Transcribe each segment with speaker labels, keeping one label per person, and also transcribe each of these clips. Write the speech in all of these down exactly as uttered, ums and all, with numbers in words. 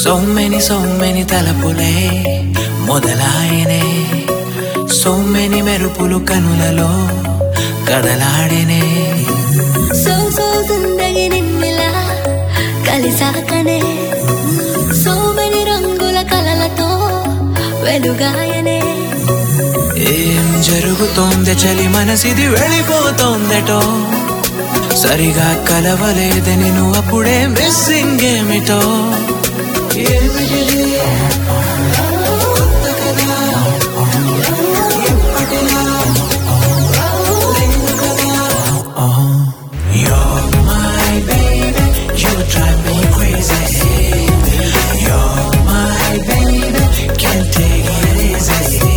Speaker 1: So many, so many తలపులే మొదలాయనే So many మెరుపులు కనులలో కదలాడేనే
Speaker 2: so so జిందగీ నిన్నెలా కలిసాకనే so many రంగుల కలలతో వెలుగాయనే
Speaker 1: ఏం జరుగుతోంది చలి మనసిది వెళ్ళిపోతోందటో సరిగా కలవలేదని నువ్వు అప్పుడే మిస్సింగ్ ఏమిటో ఏమిటిది కొత్త కదా ఇప్పటిలా లేదు కదా You're my baby, you drive me crazy You're my baby, can't take it easy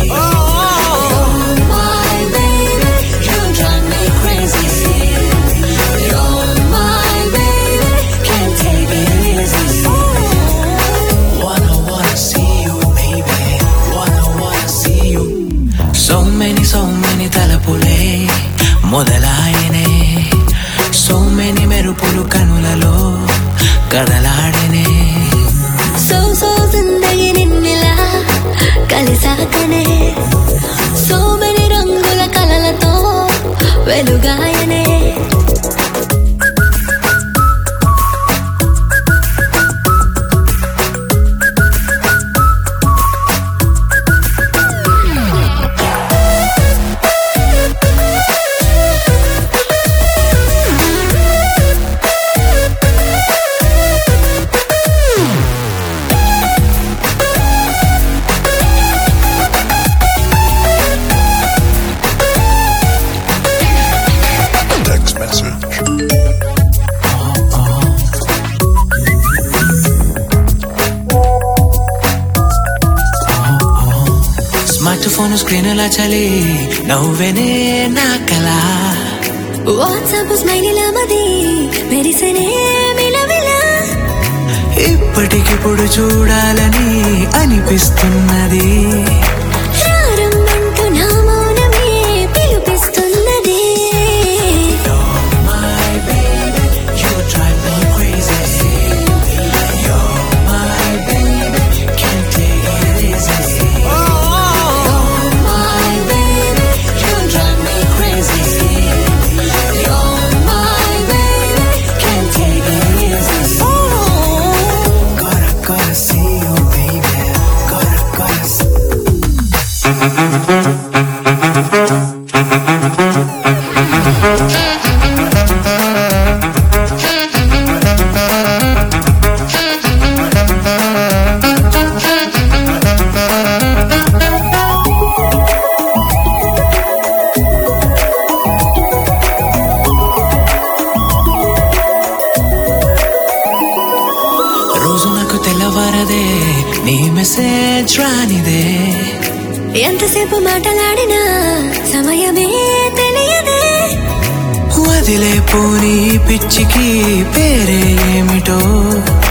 Speaker 1: తలపులే మొదలాయనే సో మెనీ మెరుపులు కనులలో కదలాడనే
Speaker 2: సో సో జిందగీ నిన్నెలా కలిసాకనే సో మెనీ రంగుల కలలతో వెలుగాయనే
Speaker 1: స్మార్ట్ ఫోన్ స్క్రీన్ లా చలి నవ్వెనే నా కళ
Speaker 2: వాట్సాప్ స్మైలీలా మది మెరిసెనే మిలమిలా
Speaker 1: ఇప్పటికిప్పుడు చూడాలని అనిపిస్తున్నది
Speaker 2: ప్రారంభంతో నా మౌనమే పిలుపిస్తున్నది
Speaker 1: రోజు నాకు తెల్లవారదే నీ మెసేజ్ రానిదే
Speaker 2: ఎంతసేపు మాటలాడినా సమయమే తెలియదే
Speaker 1: వదిలే పోనీ పిచ్చికి పేరే ఏమిటో